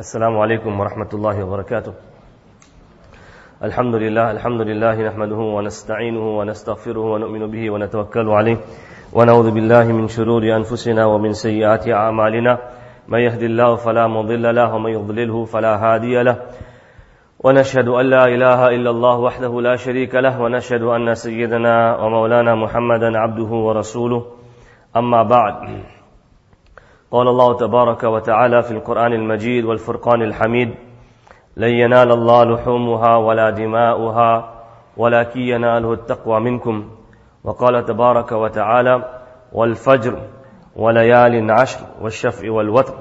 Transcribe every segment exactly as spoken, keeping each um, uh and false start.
السلام عليكم ورحمة الله وبركاته. الحمد لله الحمد لله نحمده ونستعينه ونستغفره ونؤمن به ونتوكل عليه ونعوذ بالله من شرور أنفسنا ومن سيئات أعمالنا من يهد الله فلا مضل له ومن يضلله فلا هادي له ونشهد أن لا إله إلا الله وحده لا شريك له ونشهد أن سيدنا ومولانا محمدا عبده ورسوله. أما بعد، قال الله تبارك وتعالى في القرآن المجيد والفرقان الحميد: لن ينال الله لحومها ولا دماؤها ولكن يناله التقوى منكم. وقال تبارك وتعالى: والفجر وليال عشر والشفع والوتر.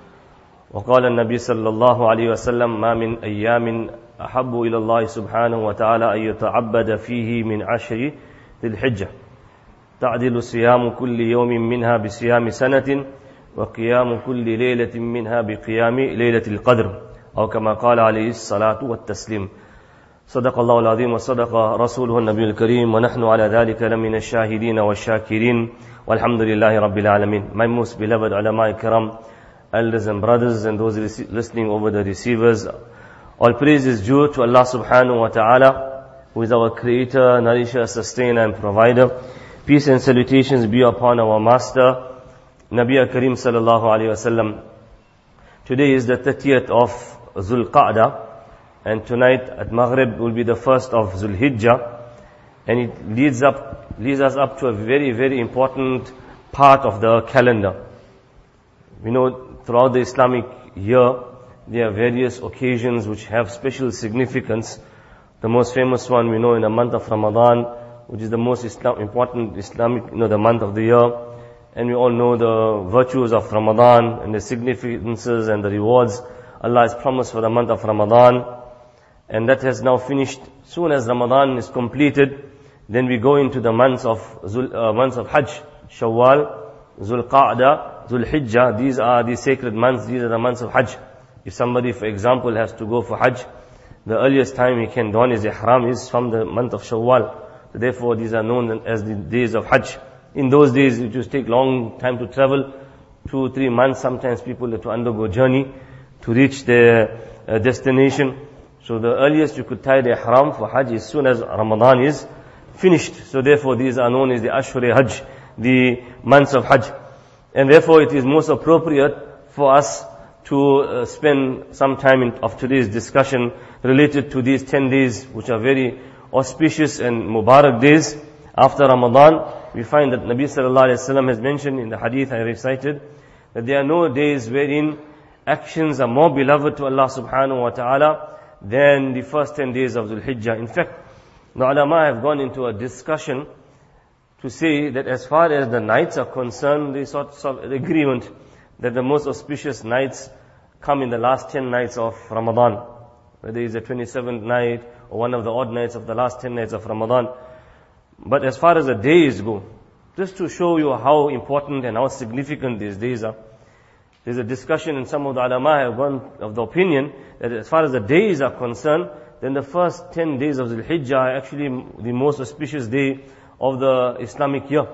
وقال النبي صلى الله عليه وسلم: ما من أيام أحب إلى الله سبحانه وتعالى أن يتعبد فيه من عشر ذي الحجة تعدل صيام كل يوم منها بصيام سنة وقيام كل ليلة منها بقيام ليلة القدر، أو كما قال عليه الصلاة والتسليم. صدق الله العظيم وصدق رسوله النبي الكريم ونحن على ذلك لمن الشاهدين والشاكرين والحمد لله رب العالمين. My most beloved ulama ikram, elders and brothers, and those listening over the receivers, all praise is due to Allah subhanahu wa ta'ala, who is our creator, nourisher, sustainer and provider. Peace and salutations be upon our master Nabi Karim sallallahu alayhi wa sallam. Today is the thirtieth of Zul Qa'dah, and tonight at Maghrib will be the first of Zul Hijjah, and it leads up, leads us up to a very, very important part of the calendar. We know throughout the Islamic year, there are various occasions which have special significance. The most famous one we know in the month of Ramadan, which is the most Islam, important Islamic, you know, the month of the year. And we all know the virtues of Ramadan and the significances and the rewards Allah has promised for the month of Ramadan. And that has now finished. Soon as Ramadan is completed, then we go into the months of Zul, uh, months of Hajj, Shawwal, Zul Qa'dah, Zul Hijjah. These are the sacred months. These are the months of Hajj. If somebody, for example, has to go for Hajj, the earliest time he can don his ihram is from the month of Shawwal. So therefore, these are known as the days of Hajj. In those days, it used to take long time to travel, two, three months. Sometimes people had to undergo journey to reach their uh, destination. So the earliest you could tie the ihram for Hajj is soon as Ramadan is finished. So therefore, these are known as the Ashur-e-Hajj, the months of Hajj. And therefore, it is most appropriate for us to uh, spend some time in, of today's discussion related to these ten days, which are very auspicious and Mubarak days after Ramadan. We find that Nabi sallallahu alayhi wa sallam has mentioned in the hadith I recited that there are no days wherein actions are more beloved to Allah subhanahu wa ta'ala than the first ten days of Dhul Hijjah. In fact, the ulama have gone into a discussion to say that as far as the nights are concerned, they sort of agreement that the most auspicious nights come in the last ten nights of Ramadan. Whether it's the twenty-seventh night or one of the odd nights of the last ten nights of Ramadan. But as far as the days go, just to show you how important and how significant these days are, there's a discussion, and some of the ulama have gone of the opinion that as far as the days are concerned, then the first ten days of Dhul Hijjah are actually the most auspicious day of the Islamic year.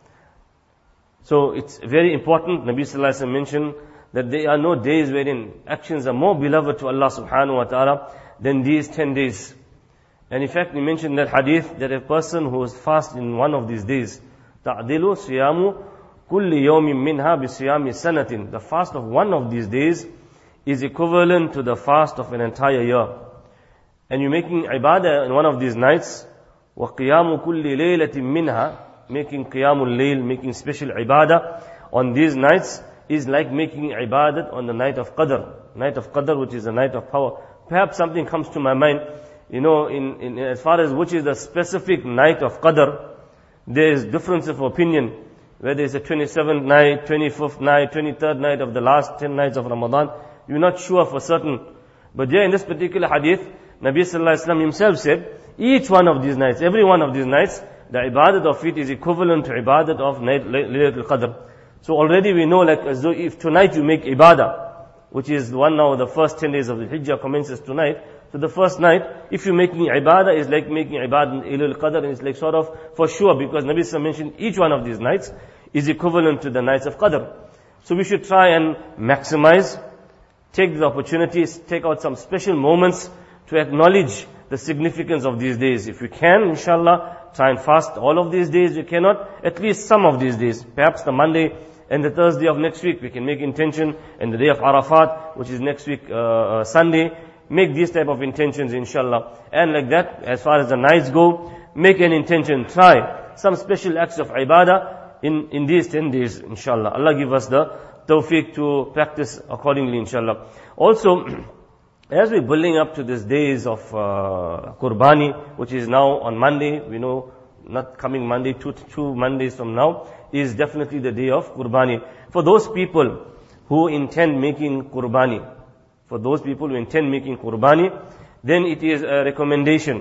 So it's very important. Nabi sallallahu alaihi wasallam mentioned that there are no days wherein actions are more beloved to Allah subhanahu wa ta'ala than these ten days. And in fact, he mentioned that hadith that a person who is fast in one of these days, ta'dilu siyamu kulli yawmin minha bi siyami sanatin. The fast of one of these days is equivalent to the fast of an entire year. And you're making ibadah in one of these nights, wa qiyamu kulli laylatin minha, making qiyamul layl, making special ibadah on these nights is like making ibadat on the night of Qadr. Night of Qadr, which is the night of power. Perhaps something comes to my mind. You know, in, in as far as which is the specific night of Qadr, there is difference of opinion. Whether it's the twenty-seventh night, twenty-fifth night, twenty-third night of the last ten nights of Ramadan, you're not sure for certain. But there in this particular hadith, Nabi sallallahu alaihi wasallam himself said, each one of these nights, every one of these nights, the ibadat of it is equivalent to ibadat of night Laylatul Qadr. So already we know, like as though if tonight you make ibadah, which is one now, the first ten days of the Hijjah commences tonight. So the first night, if you're making ibadah, is like making ibadah in Laylatul Qadr, and it's like sort of for sure, because Nabi sallallahu mentioned each one of these nights is equivalent to the nights of Qadr. So we should try and maximize take the opportunities, take out some special moments to acknowledge the significance of these days. If you can, inshallah, try and fast all of these days. You cannot, at least some of these days. Perhaps the Monday and the Thursday of next week, we can make intention, and the day of Arafat, which is next week, uh, uh, Sunday, make these type of intentions, inshallah. And like that, as far as the nights go, make an intention, try some special acts of ibadah in, in these ten days, inshallah. Allah give us the tawfiq to practice accordingly, inshallah. Also, as we're building up to these days of uh, Qurbani, which is now on Monday, we know not coming Monday, two, two Mondays from now, is definitely the day of Qurbani. For those people who intend making Qurbani, for those people who intend making Qurbani, then it is a recommendation.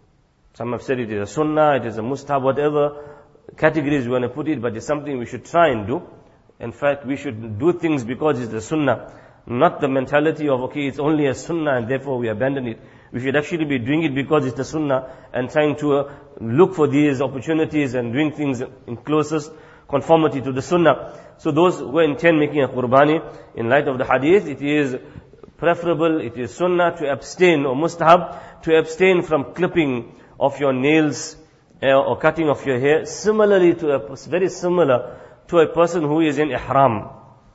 Some have said it is a sunnah, it is a mustahab, whatever categories you want to put it, but it's something we should try and do. In fact, we should do things because it's the sunnah, not the mentality of, okay, it's only a sunnah and therefore we abandon it. We should actually be doing it because it's the sunnah and trying to uh, look for these opportunities and doing things in closest conformity to the sunnah. So those who intend making a Qurbani, in light of the hadith, it is preferable, it is sunnah to abstain, or mustahab, to abstain from clipping of your nails uh, or cutting of your hair, similarly to a, very similar to a person who is in ihram.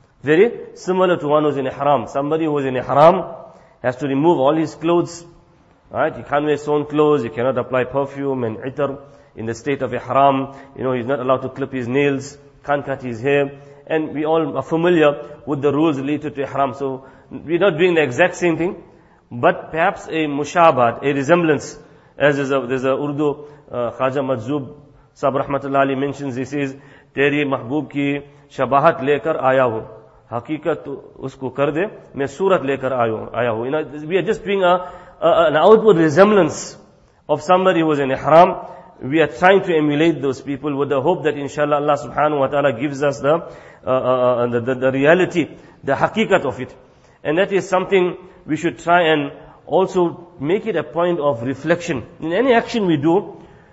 Very similar to one who is in ihram. Somebody who is in ihram has to remove all his clothes. Right? He can't wear his own clothes, he cannot apply perfume and itar in the state of ihram. You know, he's not allowed to clip his nails, can't cut his hair. And we all are familiar with the rules related to ihram. So we're not doing the exact same thing, but perhaps a mushabat, a resemblance. As there's a, there's a Urdu, uh, Khaja Majzub Sahib Rahmatullah Ali mentions, he says, Teri Mahbub ki shabahat lekar aaya hu. Haqiqat usko kar de, main surat lekar aaya hu. You know, we are just doing a, a, an outward resemblance of somebody who is in ihram. We are trying to emulate those people with the hope that inshallah Allah subhanahu wa ta'ala gives us the, uh, uh, the, the, the reality, the haqiqat of it. And that is something we should try and also make it a point of reflection. In any action we do,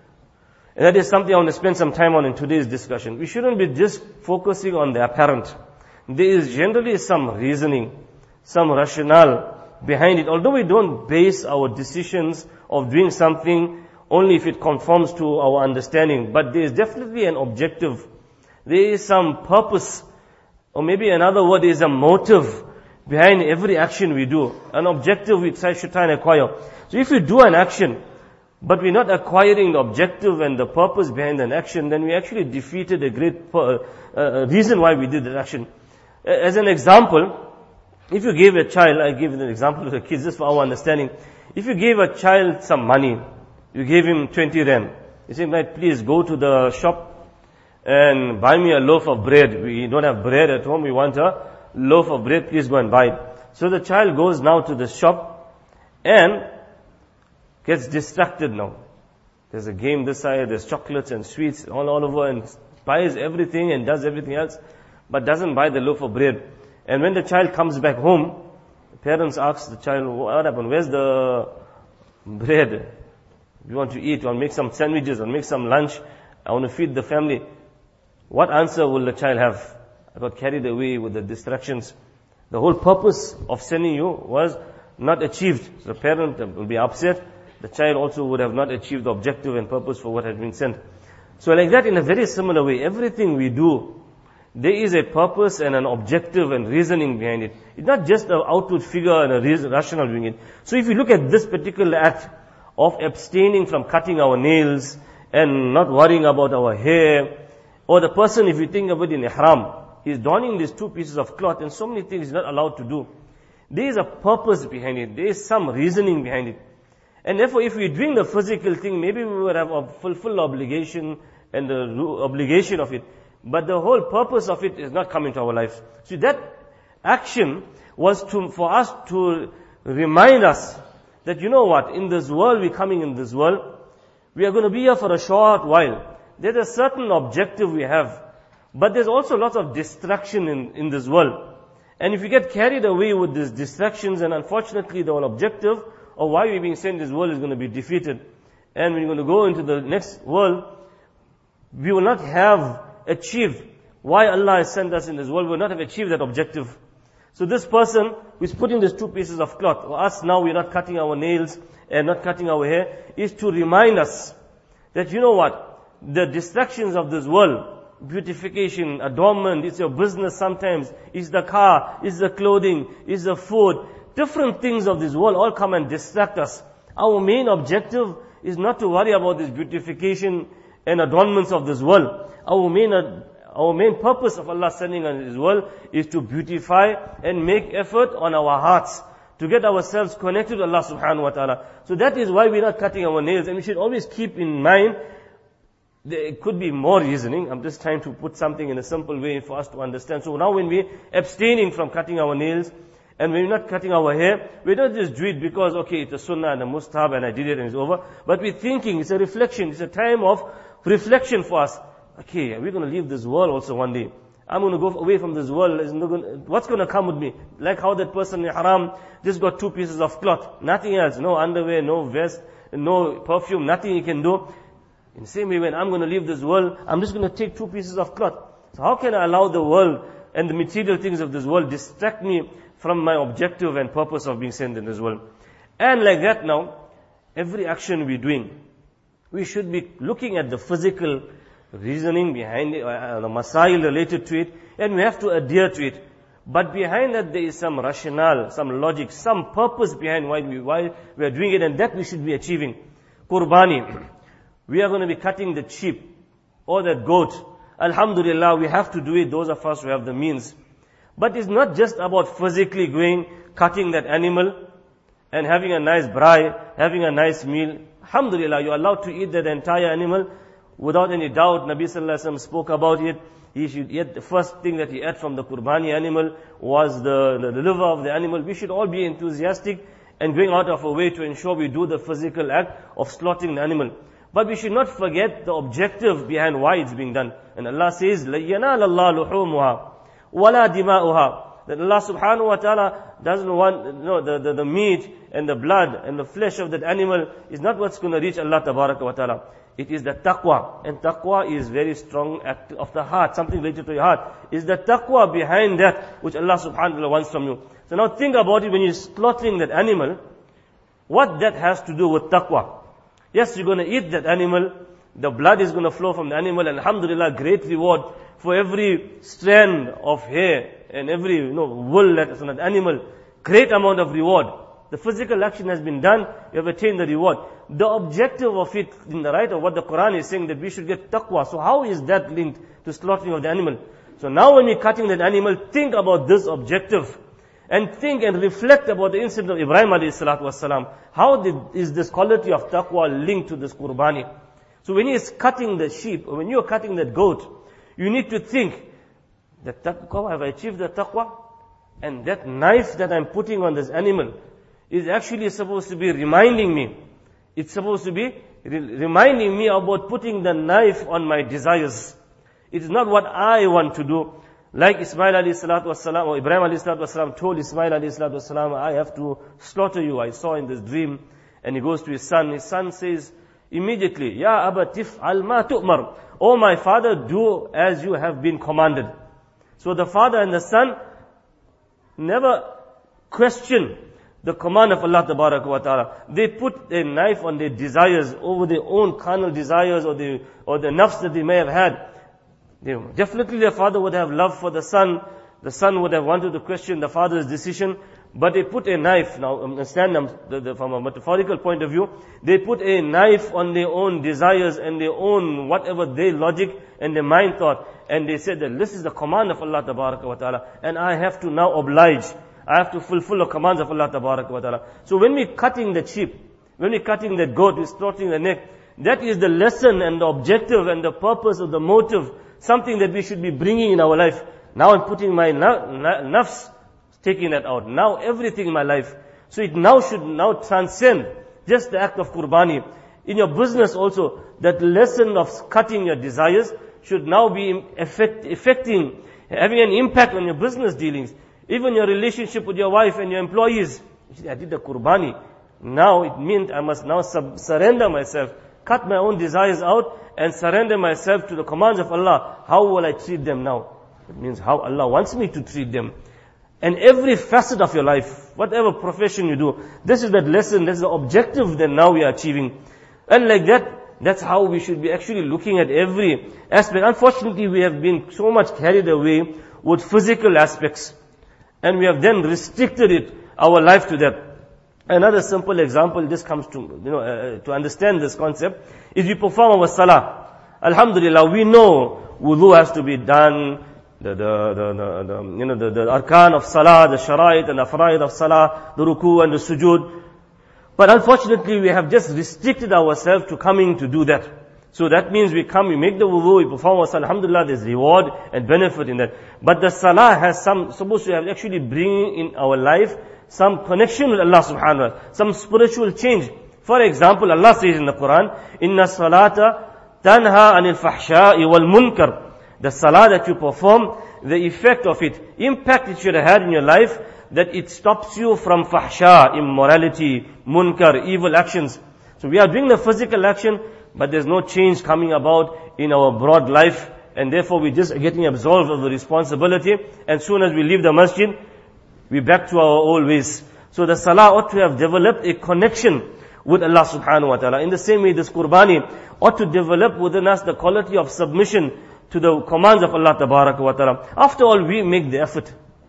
and that is something I want to spend some time on in today's discussion. We shouldn't be just focusing on the apparent. There is generally some reasoning, some rationale behind it. Although we don't base our decisions of doing something only if it conforms to our understanding, but there is definitely an objective. There is some purpose, or maybe another word is a motive behind every action we do. An objective we try, should try and acquire. So if we do an action, but we're not acquiring the objective and the purpose behind an action, then we actually defeated a great uh, uh, reason why we did that action. As an example, if you gave a child, I give an example to the kids just for our understanding. If you gave a child some money, you gave him twenty rand. You say, right, please go to the shop and buy me a loaf of bread. We don't have bread at home, we want a loaf of bread, please go and buy it. So the child goes now to the shop and gets distracted now. There's a game this side, there's chocolates and sweets all, all over, and buys everything and does everything else, but doesn't buy the loaf of bread. And when the child comes back home, the parents ask the child, what happened? Where's the bread? You want to eat, you want to make some sandwiches, or make some lunch, I want to feed the family. What answer will the child have? I got carried away with the distractions. The whole purpose of sending you was not achieved. So the parent will be upset. The child also would have not achieved the objective and purpose for what had been sent. So like that, in a very similar way, everything we do, there is a purpose and an objective and reasoning behind it. It's not just an outward figure and a reason, rational doing it. So if you look at this particular act of abstaining from cutting our nails and not worrying about our hair, or the person, if you think of it in ihram, he's donning these two pieces of cloth and so many things he's not allowed to do. There is a purpose behind it. There is some reasoning behind it. And therefore, if we're doing the physical thing, maybe we would have a full, full obligation and the obligation of it. But the whole purpose of it is not coming to our lives. So that action was to, for us to remind us that, you know what, in this world, we're coming in this world, we are going to be here for a short while. There's a certain objective we have. But there's also lots of distraction in, in this world. And if you get carried away with these distractions, and unfortunately the whole objective of why we're being sent in this world is going to be defeated. And when you're going to go into the next world, we will not have achieved why Allah has sent us in this world. We will not have achieved that objective. So this person who is putting these two pieces of cloth, or us now we're not cutting our nails and not cutting our hair, is to remind us that, you know what, the distractions of this world, beautification, adornment, it's your business sometimes, it's the car, it's the clothing, it's the food, different things of this world all come and distract us. Our main objective is not to worry about this beautification and adornments of this world. Our main, our main purpose of Allah sending us in this world is to beautify and make effort on our hearts, to get ourselves connected to Allah subhanahu wa ta'ala. So that is why we're not cutting our nails, and we should always keep in mind, there could be more reasoning. I'm just trying to put something in a simple way for us to understand. So now when we're abstaining from cutting our nails, and we're not cutting our hair, we don't just do it because, okay, it's a sunnah and a mustahab and I did it and it's over. But we're thinking, it's a reflection, it's a time of reflection for us. Okay, we're going to leave this world also one day. I'm going to go away from this world. What's going to come with me? Like how that person in haram just got two pieces of cloth. Nothing else. No underwear, no vest, no perfume, nothing he can do. In the same way, when I'm going to leave this world, I'm just going to take two pieces of cloth. So how can I allow the world and the material things of this world distract me from my objective and purpose of being sent in this world? And like that now, every action we're doing, we should be looking at the physical reasoning behind it, uh, the masail related to it, and we have to adhere to it. But behind that there is some rationale, some logic, some purpose behind why we, why we are doing it, and that we should be achieving. Qurbani. We are going to be cutting the sheep or that goat. Alhamdulillah, we have to do it, those of us who have the means. But it's not just about physically going, cutting that animal and having a nice braai, having a nice meal. Alhamdulillah, you're allowed to eat that entire animal without any doubt. Nabi Sallallahu Alaihi Wasallam spoke about it. He should eat, the first thing that he ate from the qurbani animal was the, the, the liver of the animal. We should all be enthusiastic and going out of our way to ensure we do the physical act of slaughtering the animal. But we should not forget the objective behind why it's being done. And Allah says, لَيَنَالَ اللَّهُ لُحُومُهَا وَلَا دِمَاؤُهَا. That Allah subhanahu wa ta'ala doesn't want, no, the, the, the meat and the blood and the flesh of that animal is not what's going to reach Allah tabaraka wa ta'ala. It is the taqwa. And taqwa is very strong act of the heart, something related to your heart. Is the taqwa behind that which Allah subhanahu wa ta'ala wants from you. So now think about it, when you're slaughtering that animal, what that has to do with taqwa. Yes, you're going to eat that animal, the blood is going to flow from the animal, and alhamdulillah, great reward for every strand of hair and every, you know, wool that is on that animal. Great amount of reward. The physical action has been done, you have attained the reward. The objective of it, in the right of what the Quran is saying, that we should get taqwa. So how is that linked to slaughtering of the animal? So now when we're cutting that animal, think about this objective. And think and reflect about the incident of Ibrahim alayhi salatu wasalam. How did, is this quality of taqwa linked to this qurbani? So when he is cutting the sheep, or when you are cutting that goat, you need to think, that taqwa, have I achieved the taqwa? And that knife that I'm putting on this animal is actually supposed to be reminding me. It's supposed to be re- reminding me about putting the knife on my desires. It is not what I want to do. Like Ismail alayhi salatu wasalam, or Ibrahim alayhi salatu wasalam told Ismail alayhi salatu wasalam, I have to slaughter you. I saw in this dream. And he goes to his son. His son says immediately, Ya Aba tif'al ma tu'mar. Oh my father, do as you have been commanded. So the father and the son never question the command of Allah tabaraka wa ta'ala. They put a knife on their desires over their own carnal desires or the, or the nafs that they may have had. They, definitely their father would have love for the son. The son would have wanted to question the father's decision. But they put a knife, now understand them the, the, from a metaphorical point of view, they put a knife on their own desires and their own whatever their logic and their mind thought. And they said that this is the command of Allah tabaraka wa ta'ala. And I have to now oblige. I have to fulfill the commands of Allah tabaraka wa ta'ala. So when we're cutting the sheep, when we're cutting the goat, we're slaughtering the neck, that is the lesson and the objective and the purpose of the motive, something that we should be bringing in our life. Now I'm putting my na- na- nafs, taking that out. Now everything in my life. So it now should now transcend just the act of qurbani. In your business also, that lesson of cutting your desires should now be effect, affecting, having an impact on your business dealings. Even your relationship with your wife and your employees. I did the qurbani. Now it meant I must now sub- surrender myself, cut my own desires out and surrender myself to the commands of Allah. How will I treat them now? It means how Allah wants me to treat them. And every facet of your life, whatever profession you do, this is that lesson, that's the objective that now we are achieving. And like that, that's how we should be actually looking at every aspect. Unfortunately, we have been so much carried away with physical aspects. And we have then restricted it, our life to that. Another simple example, this comes to, you know, uh, to understand this concept, is we perform our salah. Alhamdulillah, we know wudu has to be done, the, the, the, the, the you know, the, the arkan of salah, the shara'it and the fara'id of salah, the ruku and the sujood. But unfortunately, we have just restricted ourselves to coming to do that. So that means we come, we make the wudu, we perform our salah. Alhamdulillah, there's reward and benefit in that. But the salah has some, supposed to have actually bring in our life some connection with Allah subhanahu wa ta'ala, some spiritual change. For example, Allah says in the Quran, Inna salata tanha anil fahsha'i wal munkar. The salah that you perform, the effect of it, impact it should have had in your life, that it stops you from fahsha, immorality, munkar, evil actions. So we are doing the physical action, but there's no change coming about in our broad life, and therefore we're just getting absolved of the responsibility, and soon as we leave the masjid, we're back to our old ways. So the salah ought to have developed a connection with Allah subhanahu wa ta'ala. In the same way, this qurbani ought to develop within us the quality of submission to the commands of Allah tabaraka wa ta'ala. After all, we make the effort.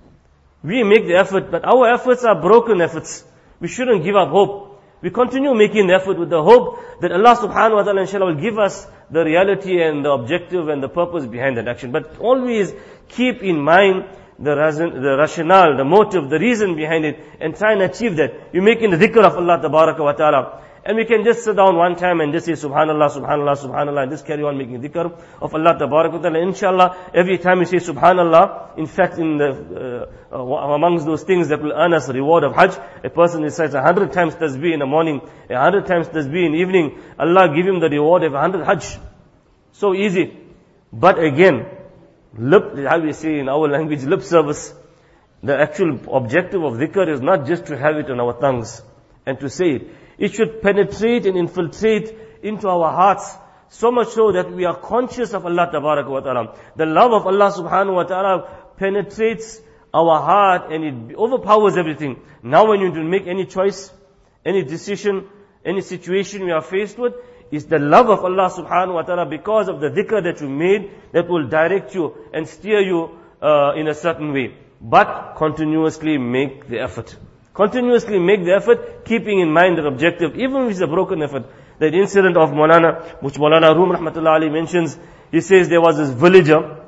We make the effort, but our efforts are broken efforts. We shouldn't give up hope. We continue making the effort with the hope that Allah subhanahu wa ta'ala inshallah will give us the reality and the objective and the purpose behind that action. But always keep in mind the, reason, the rationale, the motive, the reason behind it, and try and achieve that. You're making the dhikr of Allah tabaraka wa ta'ala. And we can just sit down one time and just say subhanallah, subhanallah, subhanallah, and just carry on making dhikr of Allah tabaraka wa ta'ala. Inshallah, every time you say subhanallah, in fact, in the, uh, amongst those things that will earn us a reward of hajj, a person recites a hundred times tasbih in the morning, a hundred times tasbih in the evening, Allah give him the reward of a hundred hajj. So easy. But again, lip, how we say in our language, lip service. The actual objective of dhikr is not just to have it on our tongues and to say it. It should penetrate and infiltrate into our hearts, so much so that we are conscious of Allah tabaraka wa ta'ala. The love of Allah subhanahu wa ta'ala penetrates our heart and it overpowers everything. Now when you make any choice, any decision, any situation we are faced with, is the love of Allah subhanahu wa ta'ala because of the dhikr that you made that will direct you and steer you uh, in a certain way. But continuously make the effort. Continuously make the effort, keeping in mind the objective, even if it's a broken effort. That incident of Maulana, which Maulana Rum rahmatullah alayhi mentions, he says there was this villager,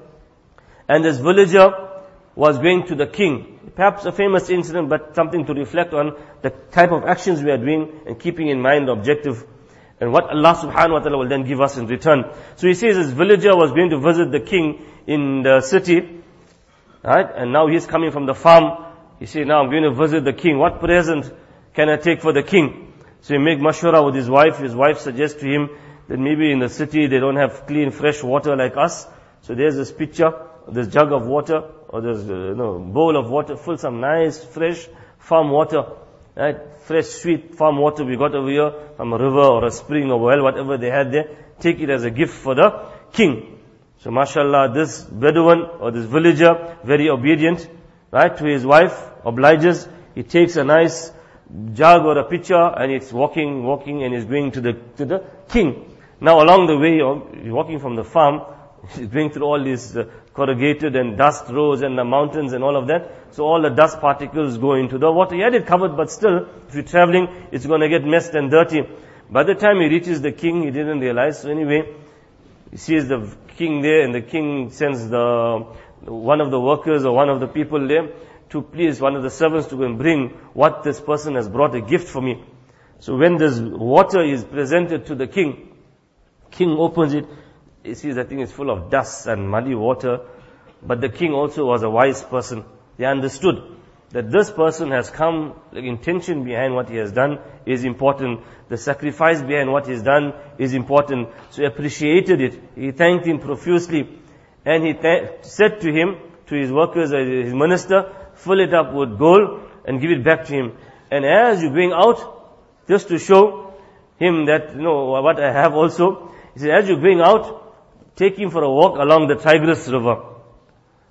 and this villager was going to the king. Perhaps a famous incident, but something to reflect on the type of actions we are doing and keeping in mind the objective and what Allah subhanahu wa ta'ala will then give us in return. So he says this villager was going to visit the king in the city, right? And now he's coming from the farm. He said, now I'm going to visit the king. What present can I take for the king? So he make mashwara with his wife. His wife suggests to him that maybe in the city they don't have clean, fresh water like us. So there's this pitcher, this jug of water, or this uh, you know, bowl of water, fill some nice, fresh farm water, right? Fresh, sweet farm water we got over here from a river or a spring or well, whatever they had there. Take it as a gift for the king. So mashallah, this Bedouin or this villager, very obedient, right, to his wife, obliges. He takes a nice jug or a pitcher and he's walking, walking and he's going to the, to the king. Now along the way, he's walking from the farm, he's going through all these uh, corrugated and dust roads and the mountains and all of that. So all the dust particles go into the water. He had it covered, but still, if you're traveling, it's going to get messed and dirty. By the time he reaches the king, he didn't realize. So anyway, he sees the king there and the king sends the one of the workers or one of the people there to please one of the servants to go and bring what this person has brought, a gift for me. So when this water is presented to the king, king opens it, he sees that thing is full of dust and muddy water. But the king also was a wise person. He understood that this person has come, the intention behind what he has done is important. The sacrifice behind what he has done is important. So he appreciated it. He thanked him profusely. And he th- said to him, to his workers, uh, his minister, fill it up with gold and give it back to him. And as you're going out, just to show him that, you know, what I have also, he said, as you're going out, take him for a walk along the Tigris River.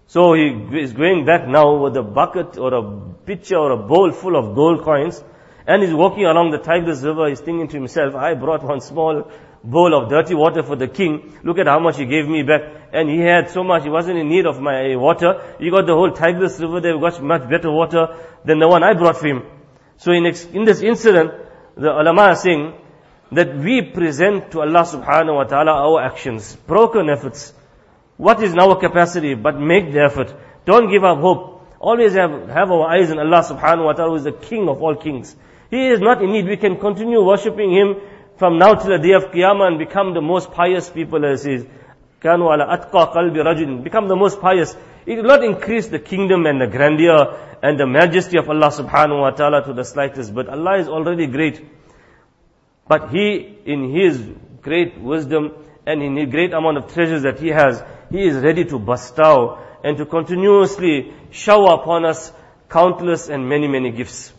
So he is going back now with a bucket or a pitcher or a bowl full of gold coins, and he's walking along the Tigris River. He's thinking to himself, I brought one small bowl of dirty water for the king. Look at how much he gave me back. And he had so much, he wasn't in need of my water. He got the whole Tigris River, they've got much better water than the one I brought for him. So in, ex- in this incident, the ulama are saying that we present to Allah subhanahu wa ta'ala our actions, broken efforts. What is in our capacity? But make the effort. Don't give up hope. Always have, have our eyes on Allah subhanahu wa ta'ala, who is the king of all kings. He is not in need. We can continue worshipping Him from now till the day of Qiyamah and become the most pious people, as He says. كَانُوا عَلَىٰ أَتْقَى قَلْبِ رَجُلٍ. Become the most pious. It will not increase the kingdom and the grandeur and the majesty of Allah subhanahu wa ta'ala to the slightest. But Allah is already great. But He, in His great wisdom and in His great amount of treasures that He has, He is ready to bestow and to continuously shower upon us countless and many, many gifts.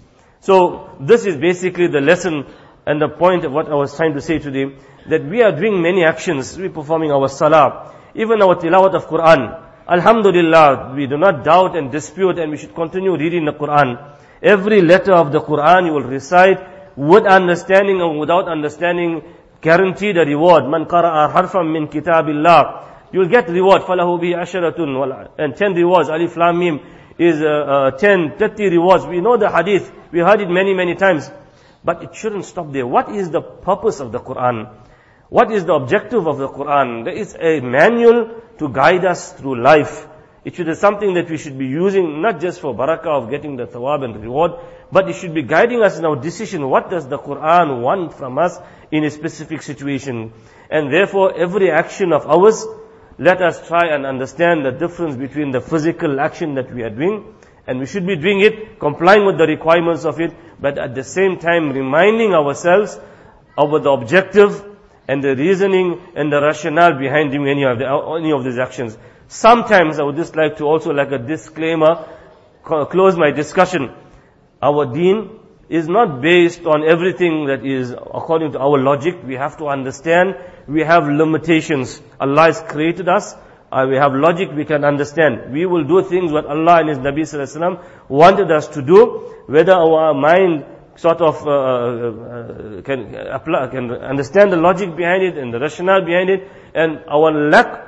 So this is basically the lesson and the point of what I was trying to say today, that we are doing many actions. We are performing our salah, even our tilawat of Quran. Alhamdulillah, we do not doubt and dispute, and we should continue reading the Quran. Every letter of the Quran you will recite with understanding or without understanding, guarantee the reward. Man qara'a harfan min kitabillah. You will get reward. Falahu bihi asharatun. And ten rewards. Alif Lam Mim is uh, uh, ten, thirty rewards. We know the hadith. We heard it many, many times. But it shouldn't stop there. What is the purpose of the Quran? What is the objective of the Quran? There is a manual to guide us through life. It should be something that we should be using not just for barakah of getting the thawab and reward, but it should be guiding us in our decision. What does the Quran want from us in a specific situation? And therefore, every action of ours, let us try and understand the difference between the physical action that we are doing, and we should be doing it, complying with the requirements of it, but at the same time reminding ourselves of the objective and the reasoning and the rationale behind doing any of, the, any of these actions. Sometimes I would just like to also, like a disclaimer, close my discussion. Our deen is not based on everything that is according to our logic. We have to understand we have limitations. Allah has created us. Uh, we have logic, we can understand. We will do things what Allah and His Nabi Sallallahu Alaihi Wasallam wanted us to do, whether our mind sort of uh, uh, can apply, can understand the logic behind it and the rationale behind it, and our lack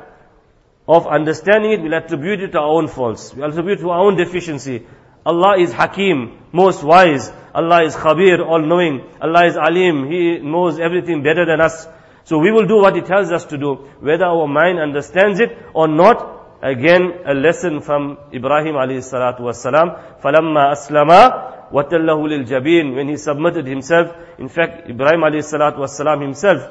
of understanding it, we'll attribute it to our own faults. We'll attribute it to our own deficiency. Allah is Hakim, most wise. Allah is Khabir, all-knowing. Allah is Alim, He knows everything better than us. So we will do what He tells us to do, whether our mind understands it or not. Again, a lesson from Ibrahim alayhi salatu wassalam. فَلَمَّا أَسْلَمَا وَتَلَّهُ لِلْجَبِينَ. When he submitted himself, in fact, Ibrahim alayhi salatu wassalam himself,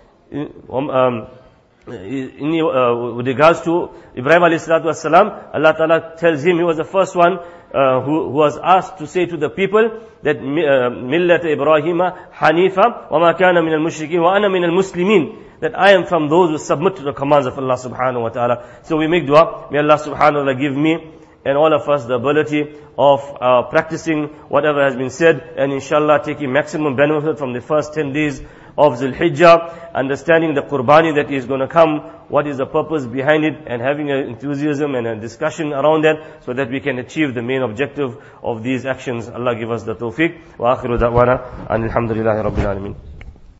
um, in, uh, with regards to Ibrahim alayhi salatu wassalam, Allah Ta'ala tells him he was the first one uh, who, who was asked to say to the people that Millat Ibrahima Hanifa wa ma kana min al-mushrikeen wa ana min al-muslimin, that I am from those who submit to the commands of Allah subhanahu wa ta'ala. So we make dua, may Allah subhanahu wa ta'ala give me and all of us the ability of uh, practicing whatever has been said, and inshallah taking maximum benefit from the first ten days of Dhul Hijjah, understanding the Qurbani that is going to come, what is the purpose behind it, and having an enthusiasm and a discussion around that, so that we can achieve the main objective of these actions. Allah give us the tawfiq. Wa akhiru da'wana, and alhamdulillahi rabbil alameen.